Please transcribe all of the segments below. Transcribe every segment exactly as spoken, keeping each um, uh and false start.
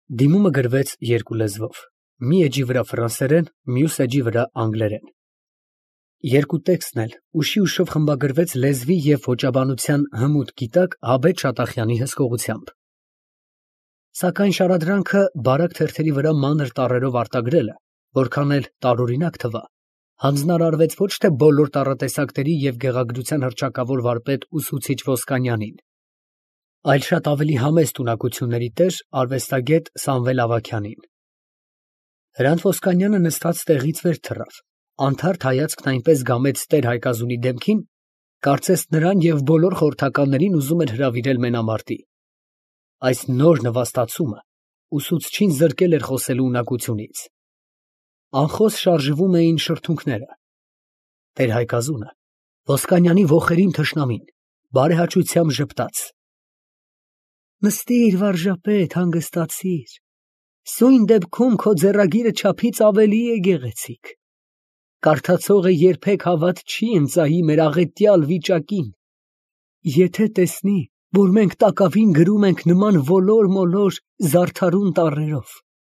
Դիմումը գրվեց երկու լեզվով, մի էջի վրա ֆրանսերեն, մյուս էջի վրա անգլերեն։ Երկու տեքստն էլ ուշի ուշով խմբագրվեց լեզվի և ոճաբանության հմուտ գիտակ Աբեթ Շատախյանի հսկողությամբ։ Սակայն շարադրանքը բարակ թերթերի վրա մանր տառերով արտագրելը, որքան էլ տարօրինակ թվա, հանձնարարվեց ոչ թե բոլոր տառատեսակների և գեղագրության հռչակավոր վարպետ ուսուցիչ Ոսկանյանին, այլ շատ ավելի համեստ ունակությունների տեր արվեստագետ Սամվել Ավագյանին։ Հրանտ Ոսկանյանը նստած տեղից վեր թռավ, անթարթ հայացքն այնպես գամեց Տեր֊Հայկազունի դեմքին, կարծես նրան և բոլոր խորհրդականներին ուզում էր հրավիրել մենամարտի։ Այս նոր նվաստացումը ուսուցչին զրկել էր խոսելու ունակությունից։ Անխոս շարժվում էին շրթունքները։ Տեր֊Հայկազունը Ոսկանյանի ոխերիմ թշնամին բարեհաճությամբ ժպտաց. Նստիր, վարժապետ, հանգստացիր, սույն դեպքում քո ձեռագիրը չափից ավելի է գեղեցիկ, կարդացողը երբեք հավատ չի ընծայի մեր աղետյալ վիճակին, եթե տեսնի, որ մենք տակավին գրում ենք նման ոլոր-մոլոր զարդարուն տառերով։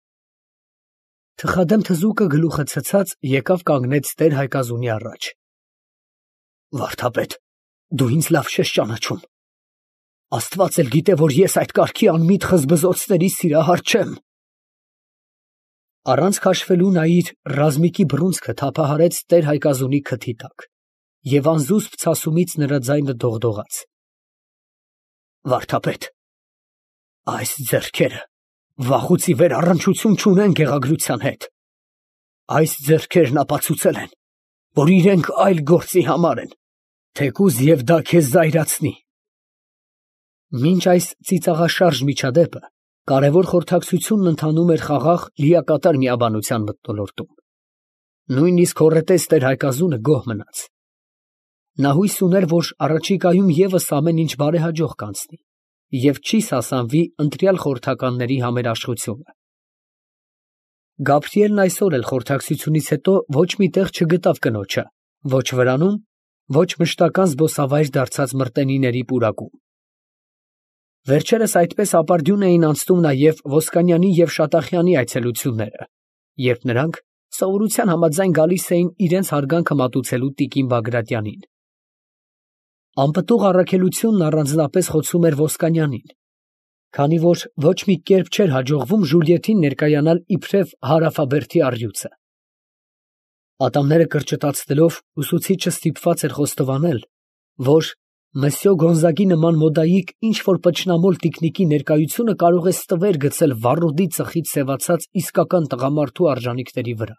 Թխադեմ թզուկը գլուխը ցցած եկավ կանգնեց Տեր֊Հայկազունի առաջ։ Վարդապետ, դու ինձ լավ չես ճանաչում, Աստված էլ գիտե, որ ես այդ կարգի անմիտ խզբզոցների սիրահար չեմ։ Առանց քաշվելու նա իր ռազմիկի բռունցքը թափահարեց Տեր֊Հայկազունի քթի տակ, և անզուսպ ցասումից նրա ձայնը դողդողաց. Վարդապետ, այս ձեռքերը վաղուց ի վեր առնչություն չունեն գեղագրության հետ, այս ձեռքերն ապացուցել են, որ իրենք այլ գործի համար են, թեկուզ և դա քեզ զայրացնի։ Մինչ այս ծիծաղաշարժ միջադեպը կարևոր խորհրդակցությունն ընթանում էր խաղաղ լիակատար միաբանության մթնոլորտում։ Նույնիսկ հոռետես Տեր֊Հայկազունը գոհ մնաց։ Նա հույս ուներ, որ առաջիկայում ևս ամեն ինչ բարեհաջող կանցնի և չի սասանվի ընտրյալ խորհրդականների համերաշխությունը։ Գաբրիելն այսօր էլ խորհրդակցությունից հետո ոչ մի տեղ չգտավ կնոջը, ոչ վրանում, ոչ մշտական զբոսավայր դարձած մրտենիների պուրակում։ Վերջերս այդպես ապարդյուն էին անցնում նաև Ոսկանյանի և Շատախյանի այցելությունները, երբ նրանք սովորության համաձայն գալիս էին իրենց հարգանքը մատուցելու տիկին Բագրատյանին։ Անպտուղ առաքելությունն առանձնապես խոցում էր Ոսկանյանին, քանի որ ոչ մի կերպ չէր հաջողվում Ժուլիետին ներկայանալ իբրև հարավաբերդի առյուծը։ Ատամները կրճտացնելով ուսուցիչը ստիպված էր խոստովանել, որ Մսյո Գոնզագի նման մոդայիկ ինչ֊որ պճնամոլ տիկնիկի ներկայությունը կարող է ստվեր գցել վառոդի ծխից սևացած իսկական տղամարդու արժանիքների վրա։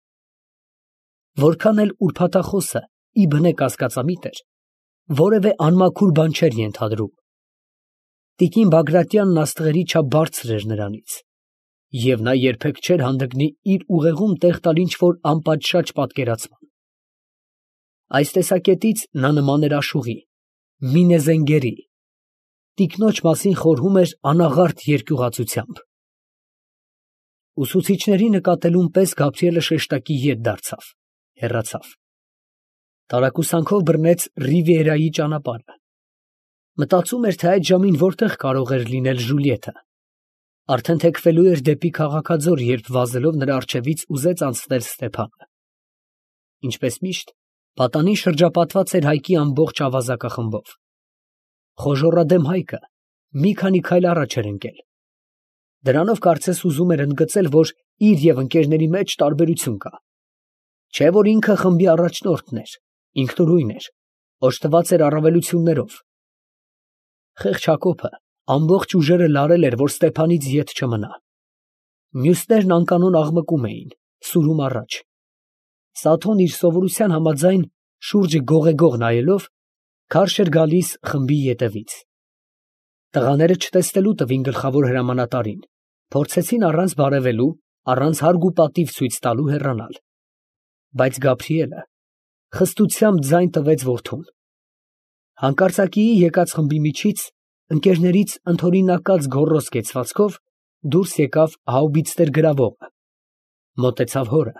Որքան էլ ուրփաթախոսը ի բնե կասկածամիտ էր, որևէ անմաքուր բան չէր ենթադրում։ Տիկին Բագրատյանն աստղերի չափ բարձր էր նրանից, և նա երբեք չէր հանդգնի իր ուղեղում տեղ տալ ինչ֊որ անպատշաճ պատկերացման։ Այս տեսակետից նա նման էր աշուղի, մինեզենգերի, տիկնոջ մասին խորհում էր անաղարտ երկյուղածությամբ։ Ուսուցիչների նկատելուն պես Գաբրիելը շեշտակի ետ դարձավ, հեռացավ։ Տարակուսանքով բռնեց Ռիվիերայի ճանապարհը։ Մտածում էր, թե այդ ժամին որտեղ կարող էր լինել Ժուլիետը։ Արդեն թեքվելու էր դեպի քաղաքաձոր, երբ վազելով նրա առջևից ուզեց անցնել Ստեփանը։ Ինչպես միշտ, պատանին շրջապատված էր Հայկի ամբողջ ավազակախմբով։ Խոժոռադեմ Հայկը մի քանի քայլ առաջ էր ընկել։ Դրանով կարծես ուզում էր ընդգծել, որ իր և ընկերների մեջ տարբերություն կա։ Չէ որ ինքը խմբի առաջնորդն էր, ինքնուրույն էր, օժտված էր առավելություններով։ Խեղճ Հակոբը ամբողջ ուժերը լարել էր, որ Ստեփանից ետ չմնա։ Մյուսներն անկանոն աղմկում էին, սուրում առաջ։ Սաթոն իր սովորության համաձայն շուրջը գողեգող նայելով, քարշ էր գալիս խմբի ետևից։ Տղաները չտեսնելու տվին գլխավոր հրամանատարին, փորձեցին առանց բարևելու, առանց հարկ ու պատիվ ցույց տալու հեռանալ։ Բայց Գաբրիելը խստությամբ ձայն տվեց որդուն։ Հանկարծակիի եկած խմբի միջից ընկերներից ընդօրինակած գոռոզ կեցվածքով դուրս եկավ հաուբիցներ գրավողը, մոտեցավ հորը։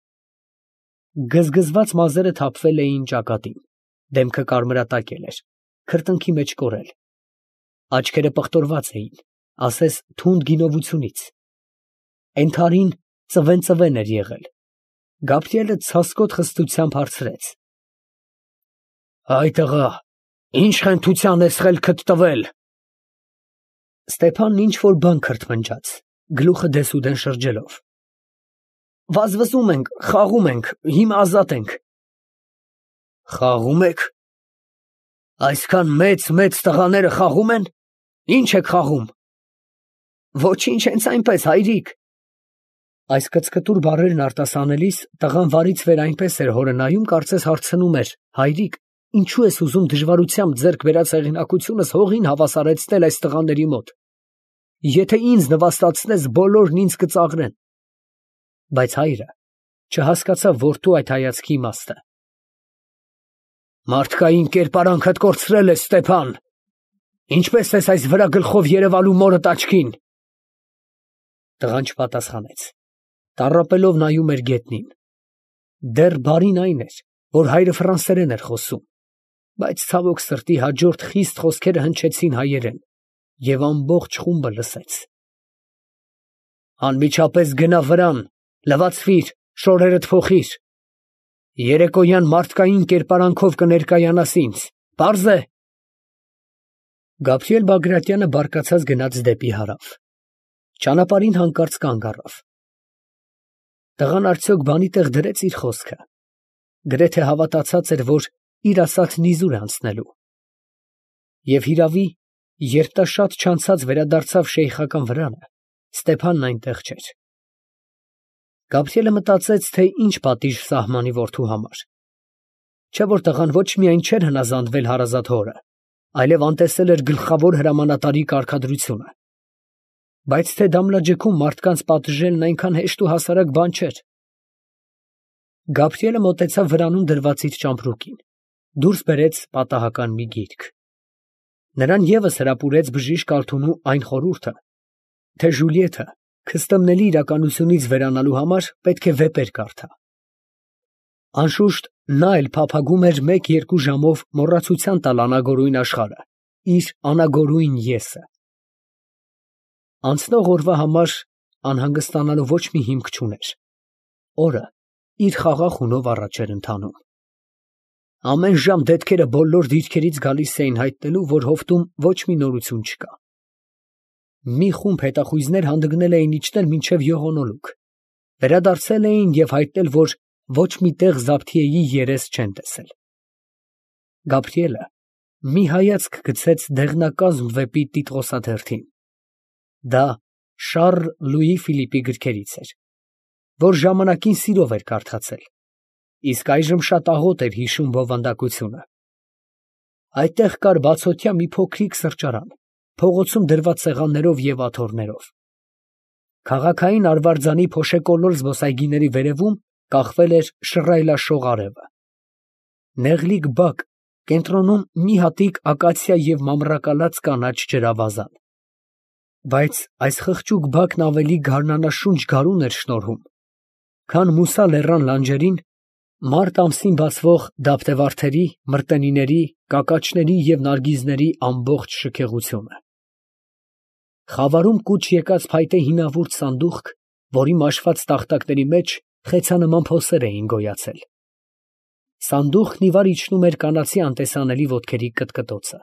Գզգզված մազերը թափվել էին ճակատին, դեմքը կարմրատակել էր, քրտինքի մեջ կորել, աչքերը պղտորված էին, ասես թունդ գինովությունից, Էնթարին ծվեն-ծվեն էր եղել։ Գաբրիելը ցասկոտ խստությամբ հարցրեց. «Այ տղա, ի՞նչ խենթության ես խելքդ տվել»։ Ստեփանն ինչ որ բան քրթմնջաց, գլուխը դեսուդեն շրջելով։ «Վազվզում ենք, խաղում ենք, հիմա ազատ ենք»։ «Խաղում եք։ Այսքան մեծ֊մեծ տղաները խաղում են, ի՞նչ եք խաղում»։ «Ոչինչ, հենց այնպես, հայրիկ»։ Այս կծկտուր բառերն արտասանելիս տղան վարից վեր այնպես էր հորը նայում, կարծես հարցնում էր. «Հայրիկ, ինչու ես ուզում դժվարությամբ ձեռք բերած հեղինակությունս հողին հավասարեցնել այս տղաների մոտ։ Եթե ինձ նվաստացնես, բոլորն ինձ կծաղրեն»։ Բայց հայրը չհասկացավ որդու այդ հայացքի իմաստը։ «Մարդկային կերպարանքդ կորցրել ես, Ստեփան. ինչպես ես այս վրա գլխով երևալու մորդ աչքին»։ Տղան չպատասխանեց, տառապելով նայում էր գետնին։ Դեռ բարին այն էր, որ հայրը ֆրանսերեն էր խոսում, բայց ցավոք սրտի հաջորդ խիստ խոսքերը հնչեցին հայերեն, և ամբողջ խումբը լսեց։ «Անմիջապես գնա վրան, լվացվիր, շորերդ փոխիր։ Երեկոյան մարդկային կերպարանքով կներկայանաս ինձ, պարզ է»։ Գաբրիել Բագրատյանը բարկացած գնաց դեպի հարավ։ Ճանապարհին հանկարծ կանգ առավ։ Տղան արդյոք բանի տեղ դրեց իր խոսքը։ Գրեթե հավատացած էր, որ իր ասածն իզուր է անցնելու։ Եվ հիրավի, երբ նա շատ չանցած վերադարձավ շեյխական վրանը, Ստեփանն այնտեղ չէր։ Գաբրիելը մտածեց, թե ինչ պատիժ սահմանի որդու համար։ Չէ՞ որ տղան ոչ միայն չէր հնազանդվել հարազատ հորը, այլև անտեսել էր գլխավոր հրամանատարի կարգադրությունը։ Բայց թե Դամլաջեքում մարդկանց պատժելն այնքան հեշտ ու հասարակ բան չէր։ Գաբրիելը մոտեցավ վրանում դրված իր ճամպրուկին, դուրս բերեց պատահական մի գիրք։ Նրան ևս հրապուրեց բժիշկ Ալթունու այն խորհուրդը, թե Ժուլիեթը քստմնելի իրականությունից վերանալու համար պետք է վեպեր կարդա։ Անշուշտ նա էլ փափագում էր մեկ֊երկու ժամով մոռացության տալ անագորույն աշխարհը, իր անագորույն եսը։ Անցնող օրվա համար անհանգստանալու ոչ մի հիմք չուներ։ Օրը իր խաղաղ հունով առաջ էր ընթանում։ Ամեն ժամ դետքերը բոլոր դիրքերից գալիս էին հայտնելու, որ հովտում ոչ մի նորություն չկա։ Մի խումբ հետախույզներ հանդգնել էին իջնել մինչև եղոնոլուք, վերադարձել էին և հայտնել, որ ոչ մի տեղ Զաբթիեի երես չեն տեսել։ Գաբրիելը մի հայացք գցեց դեղնակազմ վեպի տիտղոսաթերթին։ Դա Շառլ Լուի Ֆիլիպի գրքերից էր, որ ժամանակին սիրով էր կարդացել, իսկ այժմ շատ աղոտ էր հիշում բովանդակությունը։ Այդտեղ կար բացօթյա մի փոքրիկ սրճարան, փողոցում դրված սեղաններով և աթոռներով։ Քաղաքային արվարձանի փոշեկոլոր զբոսայգիների վերևում կախվել էր շռայլաշող արևը։ Նեղլիկ բակ, կենտրոնում մի հատիկ ակացիա և մամռակալած կանաչ ջրավազան։ Բայց այս խղճուկ բակն ավելի գարնանաշունչ գարուն էր շնորհում, քան Մուսա լեռան լանջերին մարտ ամսին բացվող դափտեվարդերի, մրտենիների, կակաչների և նարգիզների ամբողջ շքեղությունը։ Խավարում կուչ եկած փայտե հինավուրց սանդուղք, որի մաշված տախտակների մեջ խեցանման փոսեր էին գոյացել։ Սանդուղքն ի վար իջնում էր կանացի անտեսանելի ոտքերի կտկտոցը։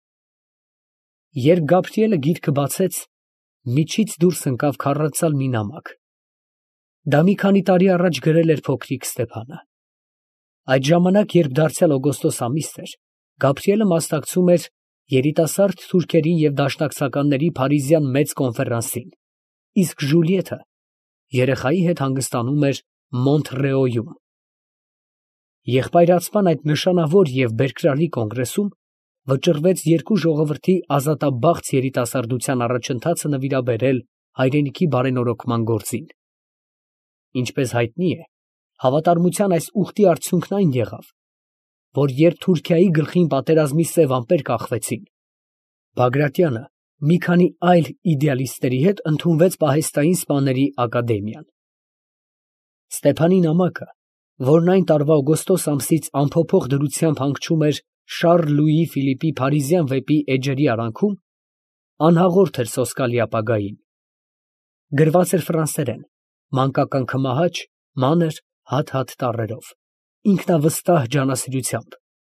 Երբ Գաբրիելը գիրքը բացեց, միջից դուրս ընկավ քառացալ մի նամակ։ Դա մի քանի տարի առաջ գրել էր փոքրիկ Ստեփանը։ Այդ ժամանակ, երբ դարձյալ օգոստոս ամիս էր, Գաբրիելը մասնակցում էր երիտասարդ թուրքերի և դաշնակցականների փարիզյան մեծ կոնֆերանսին, իսկ Ժուլիեթը երեխայի հետ հանգստանում էր Մոնթռեոյում։ Եղբայրացման այդ նշանավոր և բերկրալի կոնգրեսում վճռվեց երկու ժողովրդի ազատաբախտ երիտասարդության առաջընթացը նվիրաբերել հայրենիքի բարենորոգման գործին։ Ինչպես հայտնի է, հավատարմության այս ուխտի արդյունքն այն եղավ, որ երբ Թուրքիայի գլխին պատերազմի սև ամպեր կախվեցին, Բագրատյանը մի քանի այլ իդեալիստների հետ ընդունվեց պահեստային սպաների ակադեմիան։ Ստեփանի նամակը, որն այն տարվա օգոստոս ամսից անփոփոխ դրությամբ հանգչում էր Շառլ Լուի Ֆիլիպի փարիզյան վեպի էջերի արանքում, անհաղորդ էր սոսկալի ապագային։ Գրված էր ֆրանսերեն, մանկական քմահաճ, մանր, հատ-հատ տառերով, ինքնավստահ ջանասիրությամբ։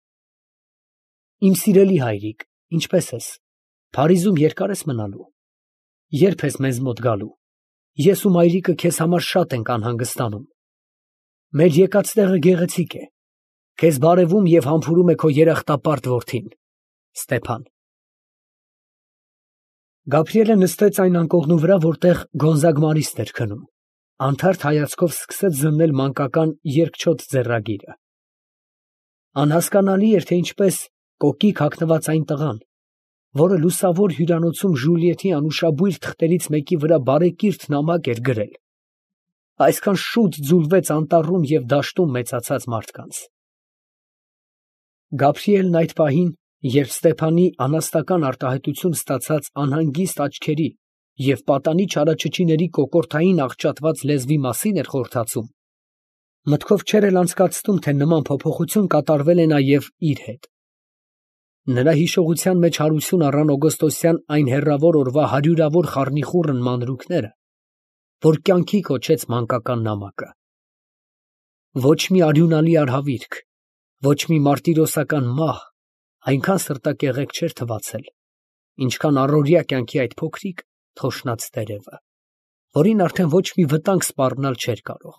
Իմ սիրելի հայրիկ, ինչպե՞ս ես, Փարիզում երկա՞ր ես մնալու, ե՞րբ ես մեզ մոտ գալու, ես ու մայրիկը քեզ համար շատ ենք անհանգստանում։ Մեր եկած տեղը գեղեցիկ է, քեզ բարևում և համբուրում է քո երախտապարտ որդին, Ստեփան։ Գաբրիելը նստեց այն անկողնու վրա, որտեղ Գոնզագ Մարիսն էր քնում, անթարթ հայացքով սկսեց զննել մանկական երկչոտ ձեռագիրը։ Անհասկանալի էր, թե ինչպես կոկիկ հագնված այն տղան, որը լուսավոր հյուրանոցում Ժուլիետի անուշաբույր թղթերից մեկի վրա բարեկիրթ նամակ էր գրել, այսքան շուտ ձուլվեց անտառում և դաշտում մեծացած մարդկանց։ Գաբրիելն այդ պահին, երբ Ստեփանի անհաստական արտահայտություն ստացած անհանգիստ աչքերի և պատանի չարաչճիների կոկորդային աղճատված լեզվի մասին էր խորհրդածում, մտքով չէր էլ անցկացնում, թե նման փոփոխություն կատարվել է նաև իր հետ։ Նրա հիշողության մեջ հարություն առան օգոստոսյան այն հեռավոր օրվա հարյուրավոր խառնիխուռն մանրուքները, որ կյանքի կոչեց մանկական նամակը։ Ոչ մի արյունալի արհավիրք, ոչ մի մարտիրոսական մահ այնքան սրտակեղեկ չէր թվացել, ինչքան առօրյա կյանքի այդ փոքրիկ թոշնած տերևը, որին արդեն ոչ մի վտանգ սպառնալ չէր կարող։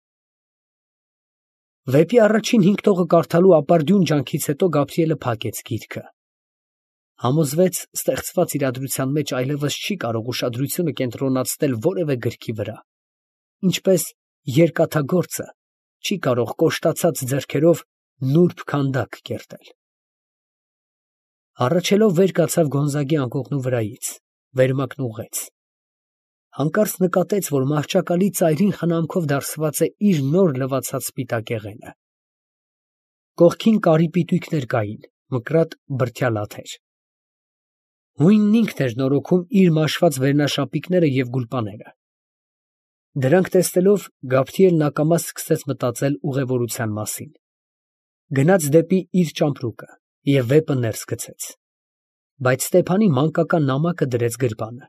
Վեպի առաջին հինգ տողը կարդալու ապարդյուն ջանքից հետո Գաբրիելը փակեց գիրքը։ Համոզվեց ստեղծված իրադրության մեջ այլևս չի կարող ուշադրությունը կենտրոնացնել որևէ գրքի վրա, ինչպես երկաթագործը չի կարող կոշտացած ձեռքերով նուրբ քանդակ կերտել։ Հառաչելով վեր կացավ Գոնզագի անկողնու վրայից, վերմակնուղեց։ Հանկարծ նկատեց, որ մահճակալի ծայրին խնամքով դարսված է իր նոր լվացած սպիտակեղենը։ Կողքին կարի պիտույկներ կային, մկրատ բրդյա լաթեր։ Հույնն ինքն էր նորոգում իր մաշված վերնաշապիկները և գուլպաները։ Դրանք տեսնելով, Գաբրիելն ակամա սկսեց մտածել ուղևորության մասին։ Գնաց դեպի իր ճամպրուկը և վեպը ներս գցեց, բայց Ստեփանի մանկական նամակը դրեց գրպանը։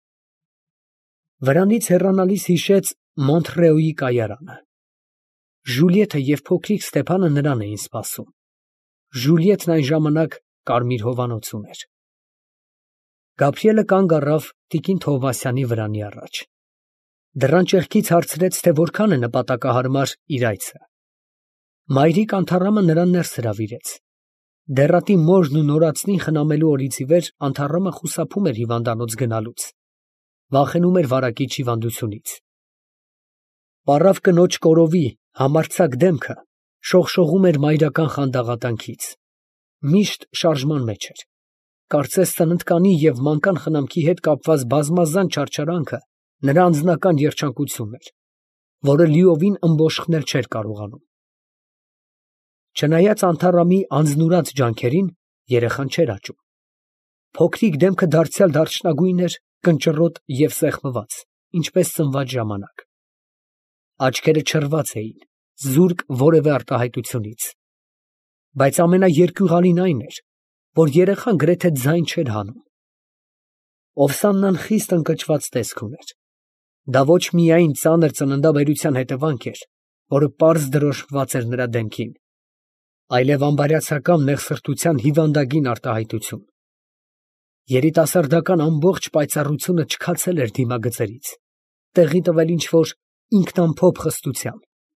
Վրանից հեռանալիս հիշեց Մոնթրեոյի կայարանը։ Ժուլիետը և փոքրիկ Ստեփանը նրան էին սպասում։ Ժուլիետն այն ժամանակ կարմիր հովանոց ուներ։ Գաբրիելը կանգ առավ տիկին Թովմասյանի վրանի առաջ։ Դռան ճեղքից հարցրեց, թե որքան է նպատակահարմար իր այցը։ Մայրիկ Անթառամը նրան ներս հրավիրեց։ Դեռատի մորն ու նորածնին խնամելու օրից ի վեր Անթառամը խուսափում էր հիվանդանոց գնալուց, վախենում էր վարակիչ հիվանդությունից։ Պառավ կնոջ կորովի համարձակ դեմքը շողշողում էր մայրական խանդաղատանքից, միշտ շարժման մեջ էր։ Կարծես սննդկանի և մանկան խնամքի հետ կապված բազմազան չարչարանքը նրա անձնական երջանկությունն էր, որը լիովին ըմբոշխնել չէր կարողանում։ Չնայած Անթառամի անձնուրաց ջանքերին, երեխան չէր աճում։ Փոքրիկ դեմքը դարձյալ դարչնագույն էր, կնճռոտ և սեղմված, ինչպես ծնված ժամանակ։ Աչքերը չռված էին, զուրկ որևէ արտահայտությունից։ Բայց ամենաերկյուղալին այն էր, որ երեխան գրեթե ձայն չէր հանում։ Օվսաննան խիստ ընկճված տեսք ուներ։ Դա ոչ միայն ծանր ծննդաբերության հետևանք էր, որը պարզ դրոշմված էր նրա դեմքին, այլև անբարյացակամ նեղսրտության հիվանդագին արտահայտություն։ Երիտասարդական ամբողջ պայծառությունը չքացել էր դիմագծերից, տեղի տվել ինչ֊որ ինքնամփոփ խստության։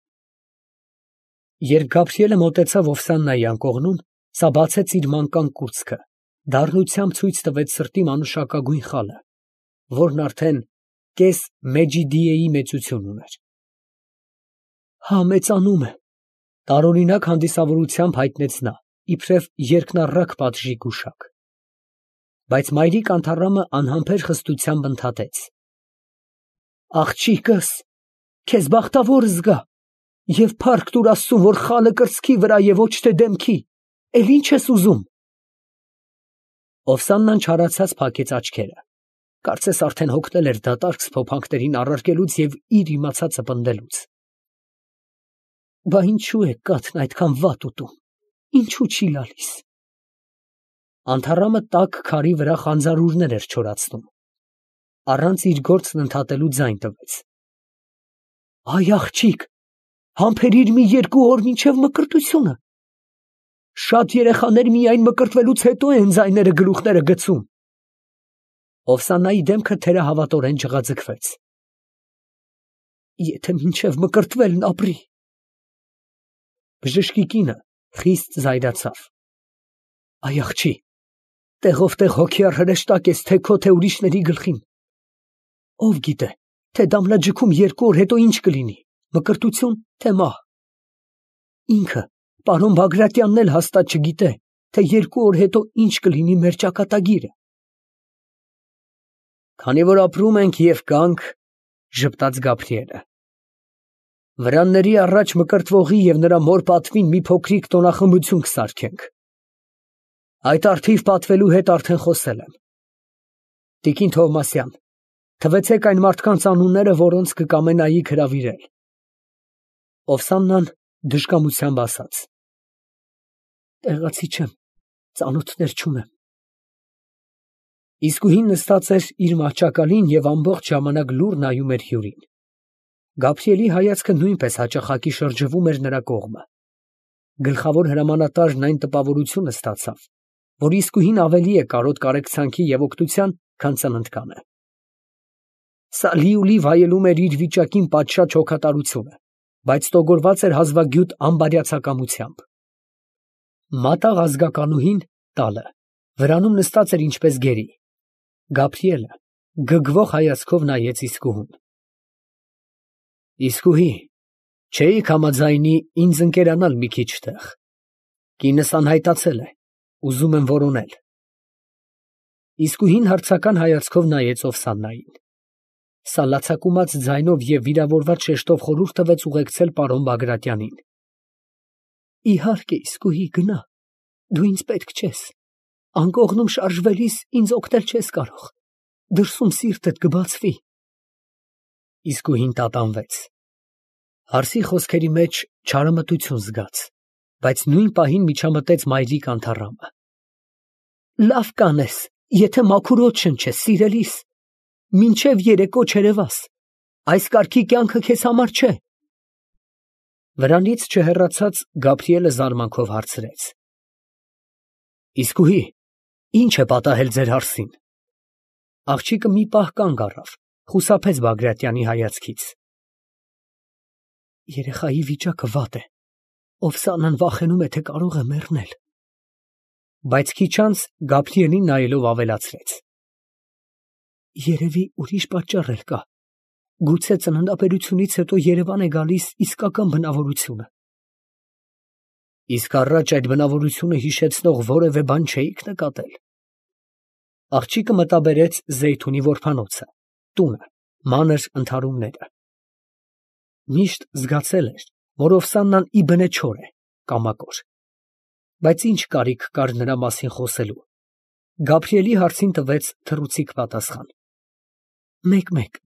Երբ Գաբրիելը մոտեցավ Օվսաննայի անկողնուն, սա բացեց իր մանկան կուրծքը, դառնությամբ ցույց տվեց սրտի մանուշակագույն խալը, որն արդեն կես Մեջիդիեի մեծություն ուներ։ Հա, մեծանում է, տարօրինակ հանդիսավորությամբ հայտնեց նա, իբրև երկնառակ պատժի գուշակ։ Բայց մայրիկ Անթառամը անհամբեր խստությամբ ընդհատեց. Աղջիկս, քեզ բախտավոր զգա և փառք տուր Աստծուն, որ խալը կրծքի վրա է, ոչ թե դեմքի, էլ ի՞նչ ես ուզում։ Օվսաննան չարացած փակեց աչքերը, կարծես արդեն հոգնել էր դատարկ սփոփանքներին առարկելուց և իր իմացածը պնդելուց։ Բա ինչո՞ւ է կաթն այդքան վատ ուտում, ինչո՞ւ չի լալիս։ Անթառամը տաք քարի վրա խանձարուրներ էր չորացնում։ Առանց իր գործն ընդհատելու ձայն տվեց։ Այ աղջիկ, համբերիր մի երկու օր մինչև մկրտությունը։ Շատ երեխաներ միայն մկրտվելուց հետո են ձայները գլուխները գցում։ Օվսանայի դեմքը թերահավատորեն ջղաձգվեց։ Եթե մինչև մկրտվելն ապրի։ Բժշկի կինը խիստ զայրացավ։ Այ աղջի, տեղով տեղ հոգիար հրեշտակ ես թե քո, թե ուրիշների գլխին։ Ով գիտե, թե դամնաջքում երկու օր հետո ինչ կլինի, մկրտություն, թե մահ։ Ինքը, պարոն Բագրատյանն էլ հաստատ չգիտե, թե երկու օր հետո ինչ կլինի մեր ճակատագիրը։ Քանի որ ապրում ենք և կանք, ժպտաց Գաբրիելը, վրանների առաջ մկրտվողի և նրա մոր պատվին մի փոքրիկ տոնախմբություն կսարքենք։ Այդ առթիվ պատվելու հետ արդեն խոսել եմ։ Տիկին Թովմասյան, թվեցեք այն մարդկանց անունները, որոնց կկամենայիք հրավիրել։ Օվսաննան դժկամությամբ ասաց. Տեղացի չեմ, ծանոթներ չունեմ։ Իսկույն նստած էր իր մահճակալին և ամբողջ ժամանակ լուռ նայում էր հյուրին։ Գաբրիելի հայացքը նույնպես հաճախակի շրջվում էր նրա կողմը։ Գլխավոր հրամանատարն այն տպավորությունը ստացավ, որ իսկույն ավելի է կարոտ կարեկցանքի և օգնության, քան ծննդկանը։ Սա լիուլի վայելում էր իր վիճակին պատշաճ հոգատարությունը, բայց ստոգորված էր հազվագյուտ անբարյացակամությամբ։ Մատաղ ազգականուհին տալը վրանում նստած էր ինչպես գերի։ Գաբրիելը գգվող հայացքով նայեց իսկուհուն։ Իսկուհի, չէիք համաձայնի ինձ ընկերանալ մի քիչ տեղ։ Կինս անհայտացել է, ուզում եմ որոնել։ Իսկուհին հարցական հայացքով նայեց Օվսաննային։ Սա լացակումած ձայնով և վիրավորված շեշտով խորհուրդ տվեց ուղեկցել պարոն Բագրատյանին։ Իհարկե, իսկուհի, գնա, դու ինձ պետք չես, անկողնում շարժվելիս ինձ օգնել չես կարող, դրսում սիրտդ կբացվի։ Իսկուհին տատանվեց։ Հարսի խոսքերի մեջ չարամտություն զգաց, բայց նույն պահին միջամտեց մայրիկ անթառամը։ Լավ կանես, եթե մաքուր օդ շնչես, սիրելիս, մինչև երեկո չերևաս, այս կարգի կյանքը քեզ համար չէ։ Վրանից չհեռացած Գաբրիելը զարմանքով հարցրեց. Իսկուհի, ի՞նչ է պատահել ձեր հարսին։ Աղջիկը մի պահ կանգ առավ, խուսափեց Բագրատյանի հայացքից։ Երեխայի վիճակը վատ է, Օվսանան վախենում է, թե կարող է մեռնել։ Բայց քիչ անց Գաբրիելին նայելով ավելացրեց. Երևի ուրիշ պատճառ էլ կա, գուցե ծննդաբերությունից հետո Երևան է գալիս իսկական բնավորությունը։ Իսկ առաջ այդ բնավորությունը հիշեցնող որևէ բան չէիք նկատել։ Աղջիկը մտաբերեց Զեյթունի որբանոցը, տունը, մանր ընդհարումները։ Միշտ զգացել էր, որ Օվսաննան իբնե չոր է, կամակոր։ Բայց ինչ կարիք կար նրա մասին խոսելու։ Գաբրիելի հարցին տվեց թռուցիկ պատասխան. Մեկ֊մեկ,